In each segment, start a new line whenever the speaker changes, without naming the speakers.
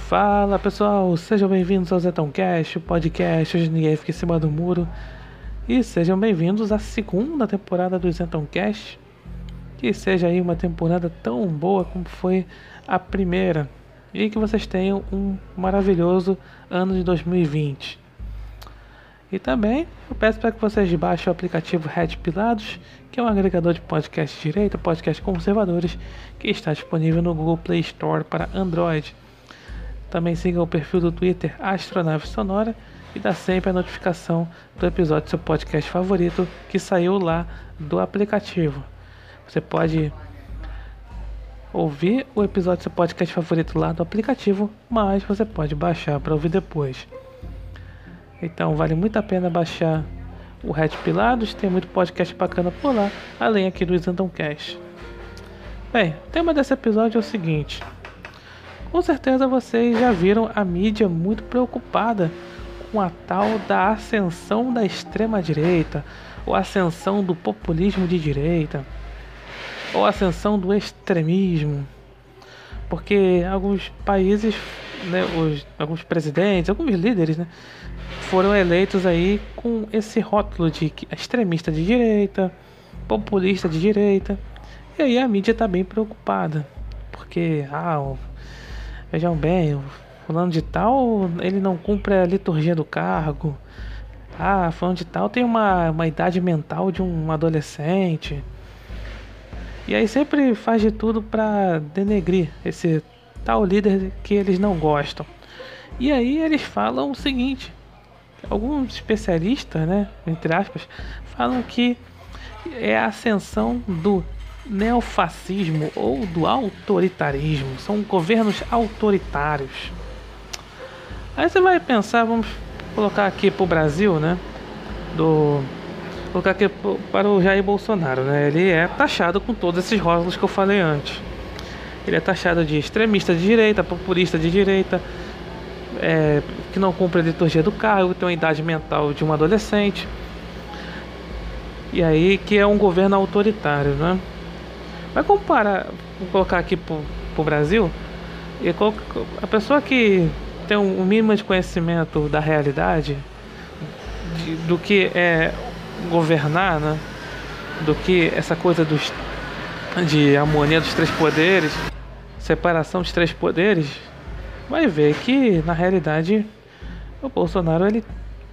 Fala pessoal, sejam bem-vindos ao ZetãoCast, o podcast onde ninguém fica em cima do muro. E sejam bem-vindos à segunda temporada do ZetãoCast. Que seja aí uma temporada tão boa como foi a primeira. E que vocês tenham um maravilhoso ano de 2020. E também eu peço para que vocês baixem o aplicativo Red Pilados, que é um agregador de podcast de direita, podcast conservadores, que está disponível no Google Play Store para Android. Também siga o perfil do Twitter Astronave Sonora e dá sempre a notificação do episódio do seu podcast favorito que saiu lá do aplicativo. Você pode ouvir o episódio do seu podcast favorito lá do aplicativo, mas você pode baixar para ouvir depois. Então vale muito a pena baixar o Red Pilados, tem muito podcast bacana por lá, além aqui do ZetãoCast. Bem, o tema desse episódio é o seguinte: com certeza vocês já viram a mídia muito preocupada com a tal da ascensão da extrema-direita, ou ascensão do populismo de direita, ou ascensão do extremismo. Porque alguns países, né, alguns presidentes, alguns líderes, né, foram eleitos aí com esse rótulo de extremista de direita, populista de direita. E aí a mídia está bem preocupada, porque vejam bem, o fulano de tal, ele não cumpre a liturgia do cargo. Fulano de tal tem uma idade mental de um adolescente. E aí sempre faz de tudo para denegrir esse tal líder que eles não gostam. E aí eles falam o seguinte: alguns especialistas, né, entre aspas, falam que é a ascensão do neofascismo ou do autoritarismo. São governos autoritários. Aí você vai pensar, vamos colocar aqui para o Brasil, né? Colocar aqui para o Jair Bolsonaro, né? Ele é taxado com todos esses rótulos que eu falei antes. Ele é taxado de extremista de direita, populista de direita, que não cumpre a liturgia do cargo, tem uma idade mental de um adolescente. E aí que é um governo autoritário, né? Vai comparar, vou colocar aqui pro Brasil, e a pessoa que tem um mínimo de conhecimento da realidade, do que é governar, né? Do que essa coisa de harmonia dos três poderes, separação dos três poderes, vai ver que na realidade o Bolsonaro ele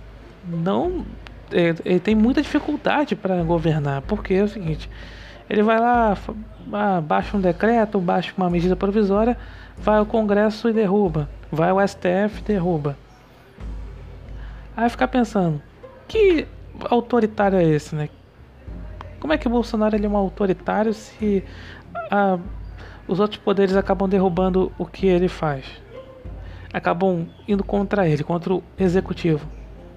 tem muita dificuldade para governar, porque é o seguinte: ele vai lá, baixa um decreto, baixa uma medida provisória, vai ao Congresso e derruba, vai ao STF e derruba. Aí fica pensando, que autoritário é esse, né? Como é que o Bolsonaro ele é um autoritário se os outros poderes acabam derrubando o que ele faz? Acabam indo contra ele, contra o executivo.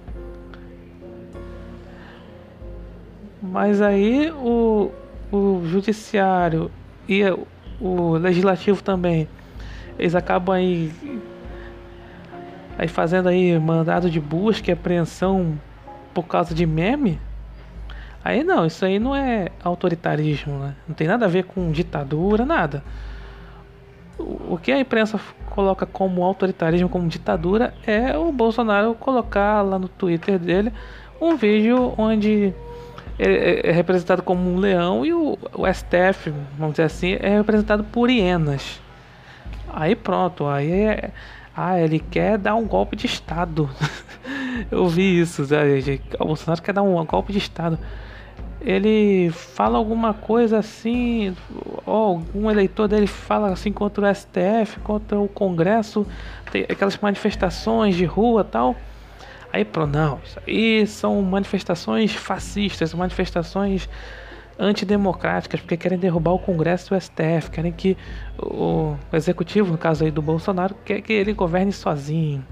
Mas aí o judiciário e o legislativo também, eles acabam aí fazendo aí mandado de busca e apreensão por causa de meme. Aí não, isso aí não é autoritarismo, né? Não tem nada a ver com ditadura, nada. O que a imprensa coloca como autoritarismo, como ditadura, é o Bolsonaro colocar lá no Twitter dele um vídeo onde é representado como um leão e o STF, vamos dizer assim, é representado por hienas. Aí pronto, ele quer dar um golpe de Estado. Eu vi isso, o Bolsonaro quer dar um golpe de Estado. Ele fala alguma coisa assim, algum eleitor dele fala assim contra o STF, contra o Congresso, tem aquelas manifestações de rua e tal. Aí pronto, não, isso aí são manifestações fascistas, manifestações antidemocráticas, porque querem derrubar o Congresso e o STF, querem que o executivo, no caso aí do Bolsonaro, quer que ele governe sozinho.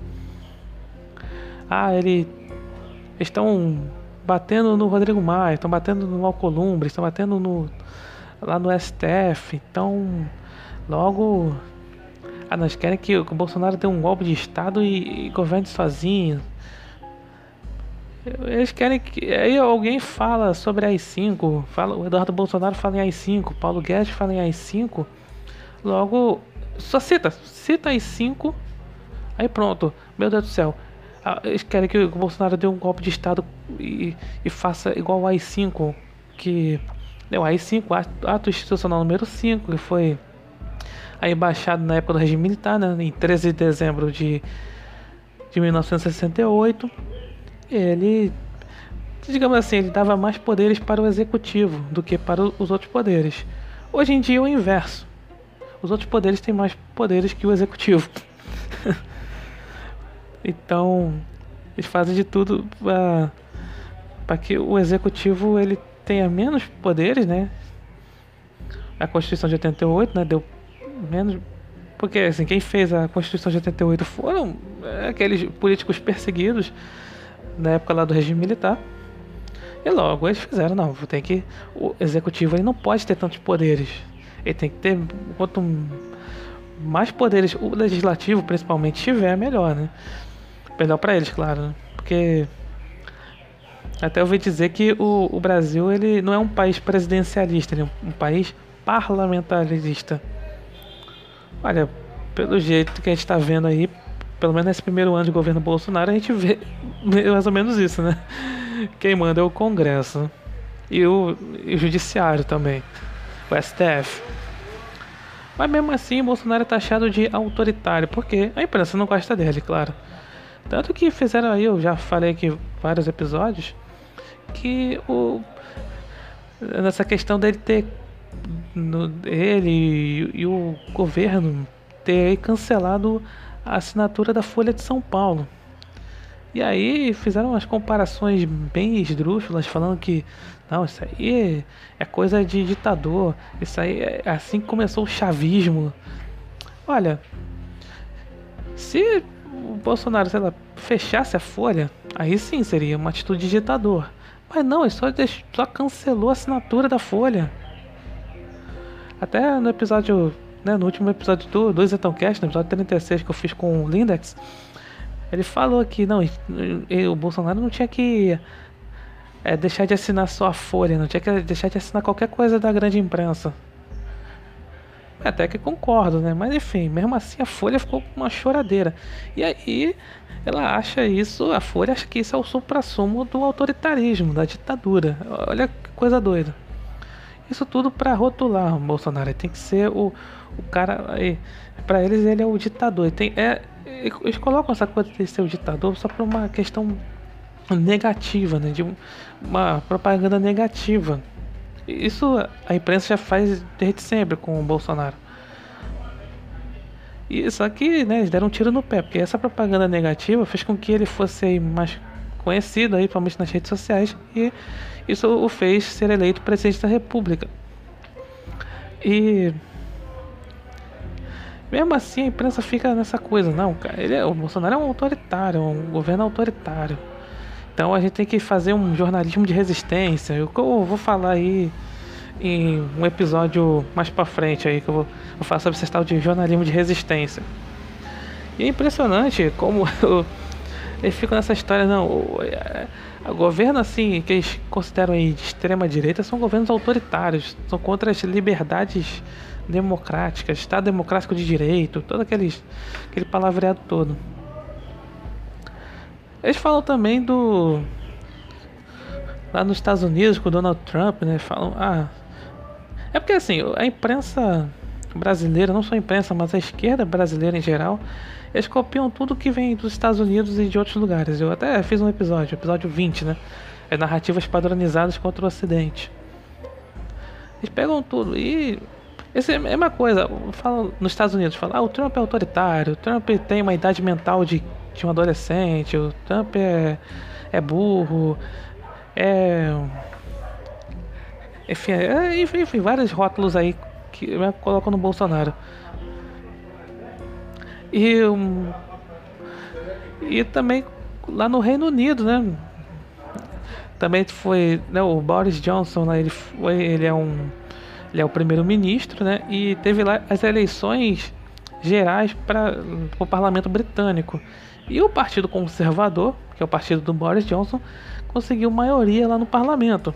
Eles estão batendo no Rodrigo Maia, estão batendo no Alcolumbre, estão batendo lá no STF, então logo nós querem que o Bolsonaro dê um golpe de Estado e governe sozinho. Eles querem que... Aí alguém fala sobre a AI-5, o Eduardo Bolsonaro fala em AI-5, Paulo Guedes fala em AI-5, logo só cita AI-5 Aí pronto, meu Deus do céu. Eles querem que o Bolsonaro dê um golpe de estado e faça igual o AI-5, que o AI-5, ato institucional número 5, que foi a embaixada na época do regime militar, né, em 13 de dezembro de 1968. Ele, digamos assim, ele dava mais poderes para o executivo do que para os outros poderes. Hoje em dia é o inverso. Os outros poderes têm mais poderes que o executivo. Então, eles fazem de tudo para que o executivo ele tenha menos poderes, né? A Constituição de 88, né, deu menos, porque assim, quem fez a Constituição de 88 foram aqueles políticos perseguidos na época lá do regime militar. E logo eles fizeram, não, tem que o executivo ele não pode ter tantos poderes. Ele tem que ter, quanto mais poderes o legislativo principalmente tiver, melhor, né? Melhor para eles, claro, né? Porque até eu ouvi dizer que o Brasil ele não é um país presidencialista, ele é um país parlamentarista. Olha, pelo jeito que a gente está vendo aí, pelo menos nesse primeiro ano de governo Bolsonaro, a gente vê mais ou menos isso, né? Quem manda é o Congresso e o Judiciário também, o STF. Mas mesmo assim, Bolsonaro é taxado de autoritário, porque a imprensa não gosta dele, claro. Tanto que fizeram aí, eu já falei aqui vários episódios, que nessa questão dele ter ele e o governo ter cancelado a assinatura da Folha de São Paulo. E aí fizeram umas comparações bem esdrúxulas, falando que não, isso aí é coisa de ditador, isso aí é assim que começou o chavismo. Olha, se o Bolsonaro, sei lá, fechasse a Folha, aí sim seria uma atitude de ditador. Mas não, ele só cancelou a assinatura da Folha. Até no episódio, né, no último episódio do Zetãocast, no episódio 36 que eu fiz com o Lindex, ele falou que não, o Bolsonaro não tinha que deixar de assinar só a Folha, não tinha que deixar de assinar qualquer coisa da grande imprensa. Até que concordo, né? Mas enfim, mesmo assim a Folha ficou com uma choradeira. E aí ela acha isso, a Folha acha que isso é o suprassumo do autoritarismo, da ditadura. Olha que coisa doida. Isso tudo para rotular o Bolsonaro. Ele tem que ser o cara. Para eles ele é o ditador. Eles colocam essa coisa de ser o ditador só por uma questão negativa, né? De uma propaganda negativa. Isso a imprensa já faz desde sempre com o Bolsonaro. E só que, né, eles deram um tiro no pé, porque essa propaganda negativa fez com que ele fosse aí mais conhecido, aí, principalmente nas redes sociais, e isso o fez ser eleito presidente da República. E mesmo assim a imprensa fica nessa coisa, não, cara, o Bolsonaro é um autoritário, um governo autoritário. Então a gente tem que fazer um jornalismo de resistência. Eu vou falar aí em um episódio mais pra frente aí, que eu falar sobre esse tal de jornalismo de resistência. E é impressionante como eles ficam nessa história, não, o governo assim, que eles consideram aí de extrema direita, são governos autoritários, são contra as liberdades democráticas, Estado democrático de direito, todo aquele palavreado todo. Eles falam também lá nos Estados Unidos com o Donald Trump, né? Falam, é porque assim, a imprensa brasileira, não só a imprensa, mas a esquerda brasileira em geral, eles copiam tudo que vem dos Estados Unidos e de outros lugares. Eu até fiz um episódio 20, né? Narrativas padronizadas contra o Ocidente. Eles pegam tudo e essa é a mesma coisa. Falam nos Estados Unidos, falam, o Trump é autoritário, o Trump tem uma idade mental de um adolescente, o Trump é burro, enfim, vários rótulos aí que colocam no Bolsonaro. E também lá no Reino Unido, né? Também foi, né, o Boris Johnson, né, ele é o primeiro-ministro, né? E teve lá as eleições gerais para o parlamento britânico. E o Partido Conservador, que é o partido do Boris Johnson, conseguiu maioria lá no parlamento.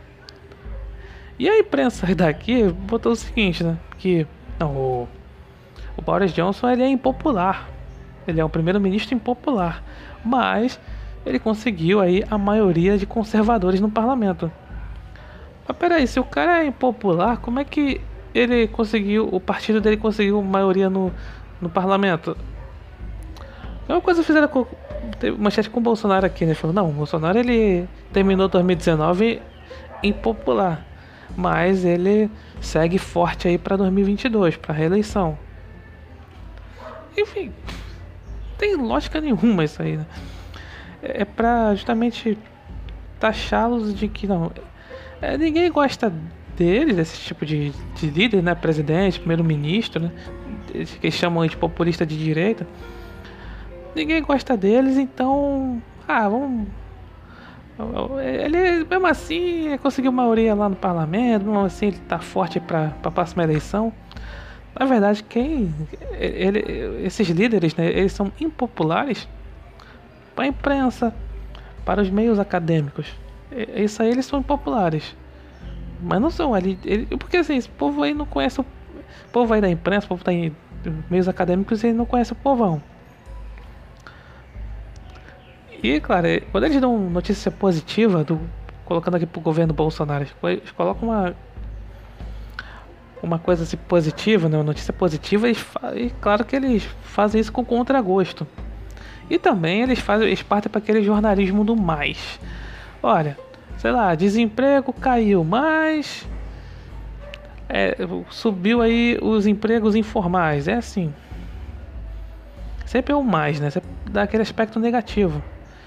E a imprensa daqui botou o seguinte, né? Que não, o Boris Johnson ele é impopular. Ele é um primeiro-ministro impopular, mas ele conseguiu aí a maioria de conservadores no parlamento. Mas peraí, se o cara é impopular, como é que o partido dele conseguiu maioria no parlamento? É uma coisa que fizeram com manchete com o Bolsonaro aqui, né? Falou, não, o Bolsonaro ele terminou 2019 impopular, mas ele segue forte aí para 2022, para reeleição. Enfim, não tem lógica nenhuma isso aí, né? É pra justamente taxá-los de que não. Ninguém gosta deles, desse tipo de líder, né? Presidente, primeiro-ministro, né? Que eles chamam de populista de direita. Ninguém gosta deles, então. Vamos. Ele, mesmo assim, conseguiu maioria lá no parlamento, mesmo assim, ele tá forte para a próxima eleição. Na verdade, esses líderes, né? Eles são impopulares para a imprensa, para os meios acadêmicos. Isso aí eles são impopulares. Mas não são ali. Porque assim, esse povo aí não conhece o povo aí da imprensa, o povo tá em meios acadêmicos e não conhece o povão. E claro, quando eles dão notícia positiva, colocando aqui pro governo Bolsonaro, eles colocam uma coisa assim positiva, né, uma notícia positiva, e claro que eles fazem isso com contragosto. E também eles partem para aquele jornalismo do mais. Olha, sei lá, desemprego caiu, mas subiu aí os empregos informais. É assim. Sempre é o mais, né? Sempre dá aquele aspecto negativo.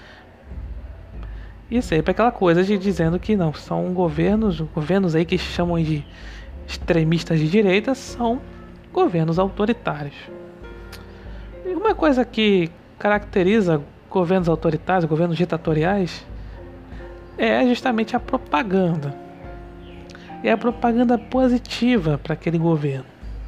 E sempre aquela coisa de dizendo que não, são governos aí que chamam de extremistas de direita, são governos autoritários. E uma coisa que caracteriza governos autoritários, governos ditatoriais, é justamente a propaganda. E a propaganda positiva para aquele governo.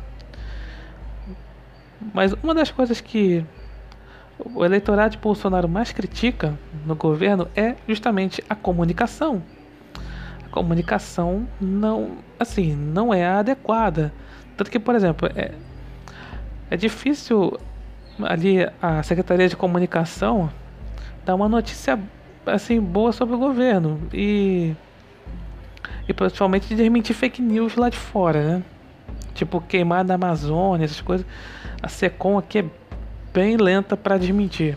Mas uma das coisas que o eleitorado de Bolsonaro mais critica no governo é justamente a comunicação. A comunicação não é adequada. Tanto que, por exemplo, é difícil ali a Secretaria de Comunicação dar uma notícia assim boa sobre o governo e principalmente desmentir fake news lá de fora, né? Tipo queimada da Amazônia, essas coisas. A Secom aqui é bem lenta para desmentir.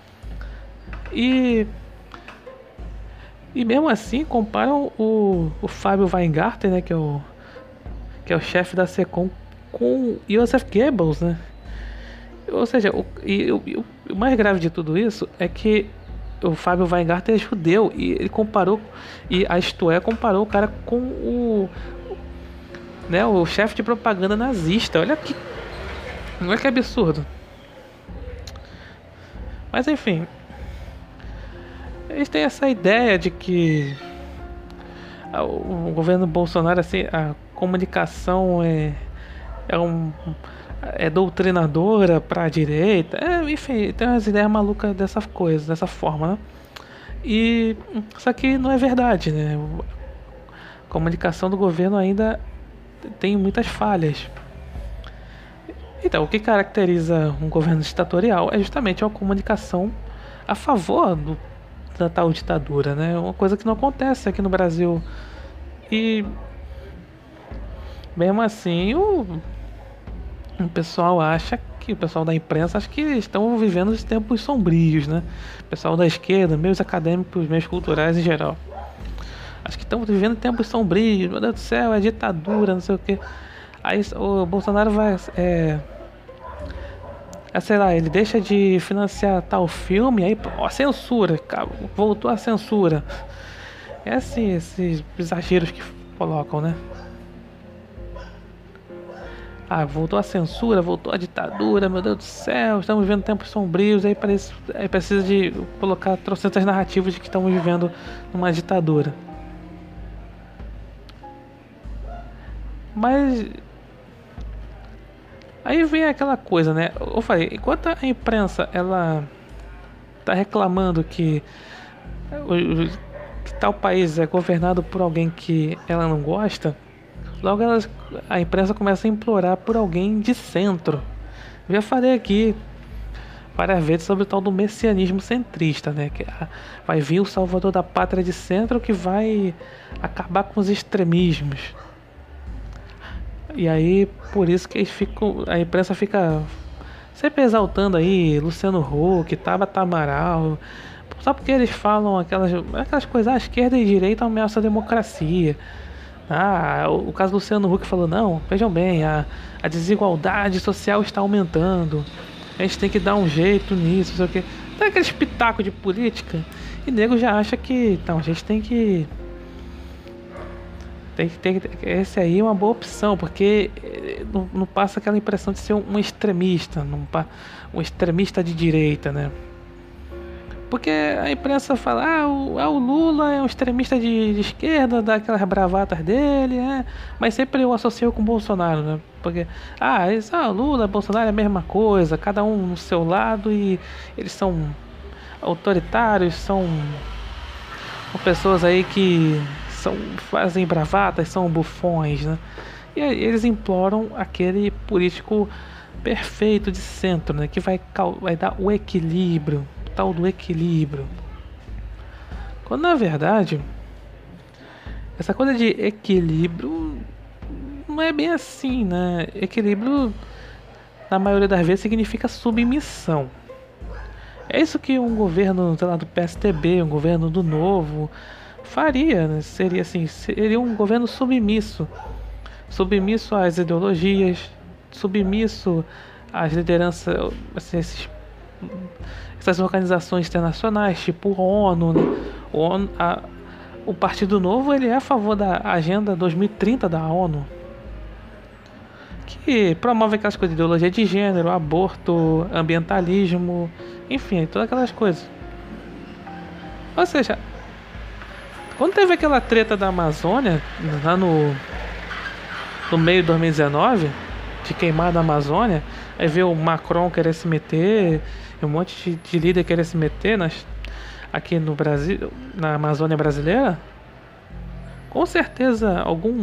E mesmo assim comparam o Fábio Weingarten, né, que é o chefe da Secom, com Joseph Goebbels, né? Ou seja, o mais grave de tudo isso é que o Fábio Weingarten é judeu e ele comparou, e a Isto É comparou o cara com o chefe de propaganda nazista. Olha que absurdo. Mas enfim, eles têm essa ideia de que o governo Bolsonaro, assim, a comunicação é doutrinadora para a direita. Enfim, tem umas ideias malucas dessa forma, né? Só que não é verdade, né? A comunicação do governo ainda tem muitas falhas. Então, o que caracteriza um governo ditatorial é justamente uma comunicação a favor da tal ditadura, né? Uma coisa que não acontece aqui no Brasil. E mesmo assim, o pessoal da imprensa acha que estão vivendo os tempos sombrios, né? O pessoal da esquerda, meios acadêmicos, meios culturais em geral. Acho que estão vivendo tempos sombrios, meu Deus do céu, é ditadura, não sei o que. Aí o Bolsonaro vai, sei lá, ele deixa de financiar tal filme, aí, censura, voltou a censura. É assim, esses exageros que colocam, né? Voltou a censura, voltou a ditadura, meu Deus do céu, estamos vivendo tempos sombrios, aí precisa de colocar trocentas narrativas de que estamos vivendo numa ditadura. Mas aí vem aquela coisa, né? Eu falei, enquanto a imprensa ela tá reclamando que tal país é governado por alguém que ela não gosta, logo a imprensa começa a implorar por alguém de centro. Já falei aqui, várias vezes sobre o tal do messianismo centrista, né? Que vai vir o salvador da pátria de centro que vai acabar com os extremismos. E aí, por isso que a imprensa fica sempre exaltando aí Luciano Huck, Tabata Amaral, só porque eles falam aquelas coisas, a esquerda e a direita ameaçam a democracia. O caso do Luciano Huck falou, não, vejam bem, a desigualdade social está aumentando, a gente tem que dar um jeito nisso, não sei o que. Tem aquele espetáculo de política, e nego já acha que, então, a gente tem que esse aí é uma boa opção, porque não passa aquela impressão de ser um extremista, um extremista de direita, né? Porque a imprensa fala, o Lula é um extremista de esquerda, dá aquelas bravatas dele, mas sempre eu associo com o Bolsonaro, né? Porque, Lula, Bolsonaro é a mesma coisa, cada um no seu lado, e eles são autoritários, são pessoas aí que fazem bravatas, são bufões, né? E aí eles imploram aquele político perfeito de centro, né? Que vai dar o equilíbrio, o tal do equilíbrio. Quando na verdade, essa coisa de equilíbrio não é bem assim, né? Equilíbrio, na maioria das vezes, significa submissão. É isso que um governo, sei lá, do PSDB, um governo do Novo faria, né? Seria um governo submisso às ideologias, submisso às lideranças, essas organizações internacionais, tipo a ONU, né? O Partido Novo, ele é a favor da Agenda 2030 da ONU, que promove aquelas coisas de ideologia de gênero, aborto, ambientalismo, enfim, todas aquelas coisas. Ou seja, quando teve aquela treta da Amazônia, lá no meio de 2019, de queimar da Amazônia, aí veio o Macron querer se meter, um monte de líder querer se meter aqui no Brasil, na Amazônia brasileira, com certeza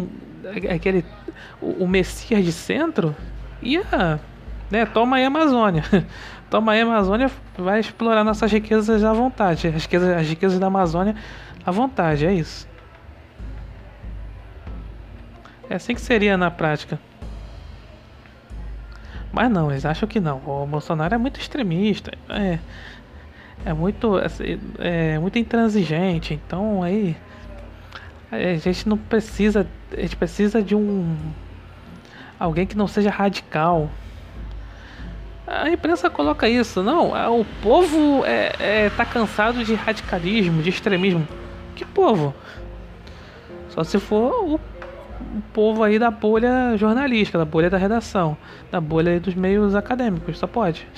o Messias de centro ia, né, toma aí a Amazônia. Toma aí a Amazônia, vai explorar nossas riquezas à vontade, as riquezas da Amazônia à vontade, é isso. É assim que seria na prática. Mas não, eles acham que não. O Bolsonaro é muito extremista, é muito intransigente. Então aí a gente não precisa, a gente precisa de alguém que não seja radical. A imprensa coloca isso, não, o povo tá cansado de radicalismo, de extremismo. Que povo? Só se for o povo aí da bolha jornalística, da bolha da redação, da bolha aí dos meios acadêmicos, só pode.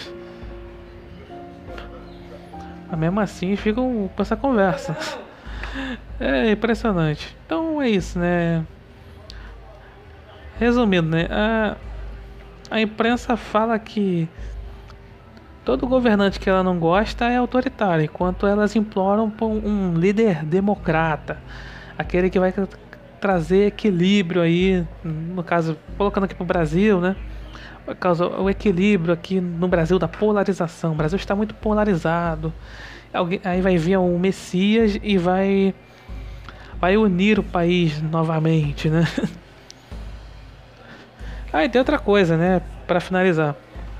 Mas mesmo assim ficam com essa conversa. É impressionante. Então é isso, né? Resumindo, né? A imprensa fala que todo governante que ela não gosta é autoritário, enquanto elas imploram por um líder democrata, aquele que vai trazer equilíbrio aí, no caso, colocando aqui pro Brasil, né? O equilíbrio aqui no Brasil da polarização. O Brasil está muito polarizado. Aí vai vir um Messias e vai unir o país novamente, né? E tem outra coisa, né? Para finalizar.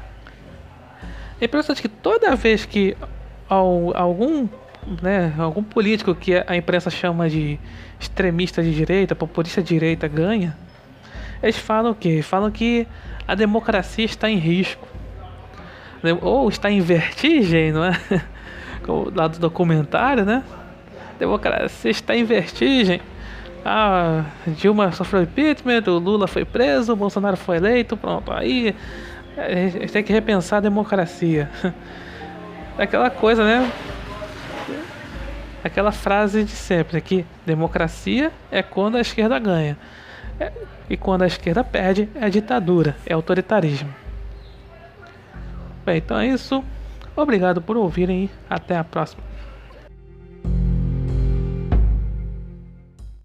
É impressionante que toda vez que algum político que a imprensa chama de extremista de direita, populista de direita ganha, eles falam o quê? Falam que a democracia está em risco. Ou está em vertigem, não é? Lá do documentário, né? Democracia está em vertigem. Dilma sofreu impeachment, o Lula foi preso, o Bolsonaro foi eleito, pronto. Aí a gente tem que repensar a democracia. Aquela coisa, né? Aquela frase de sempre, que democracia é quando a esquerda ganha. E quando a esquerda perde, é ditadura, é autoritarismo. Bem, então é isso. Obrigado por ouvirem e até a próxima.